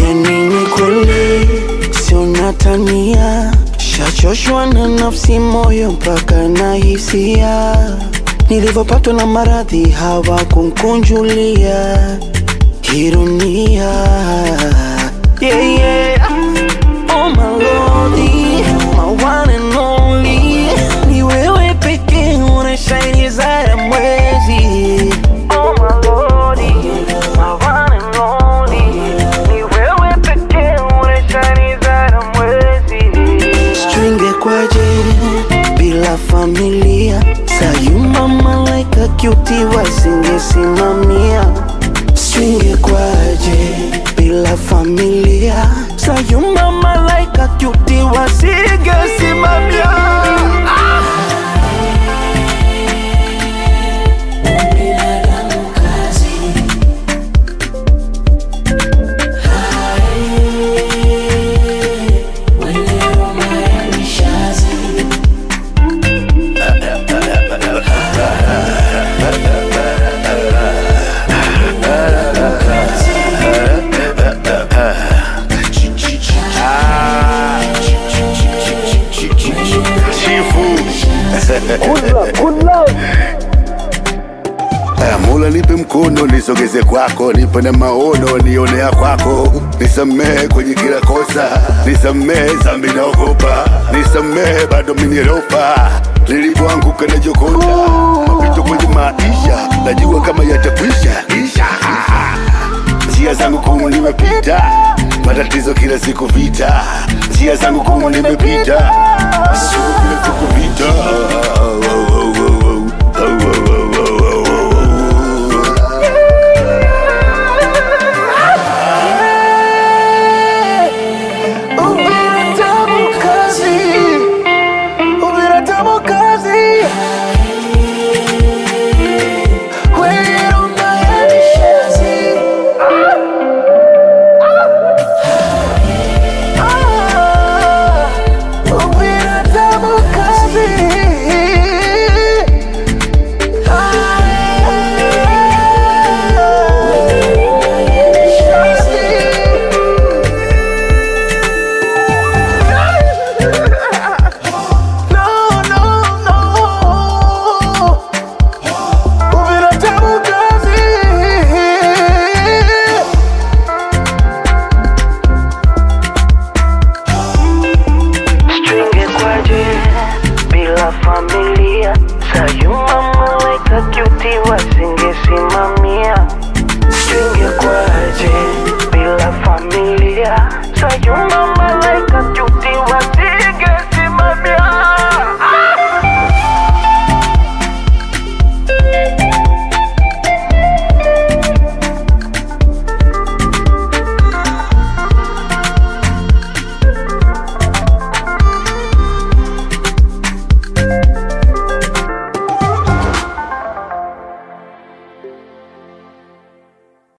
nini kweli, sio natania. Shachoshwa na nafsi, moyo mpaka na hisia. Nilivyopatwa na maradhi hawakunkunjulia. Ironia, yeah, yeah. Oh my lordy, my one and only. Ni wewe pekee unashine zaidi ya mwezi. Oh my lordy, my one and only. Ni wewe pekee unashine zaidi ya mwezi. Stringe kwaje bila familia, sayuma malaika cutie wasingesimamia. Stringe kwaje bila familia, sayuma malaika cutie wasingesimamia. Good luck. Mola nipe mkono nisogeze kwako, nipe na maono nionea kwako. Nisamehe kwenye kila kosa, nisamehe zambi naogopa, nisamehe bado minirofa. Nilipoanguka na jokota, mapito kwenye maisha, najua kama yatakwisha. Njia zangu kumu nimepita, matatizo kila siku vita. Njia zangu kumu nimepita, siku kila siku vita. Familia, sayuma malaika cutie wasingesimamia.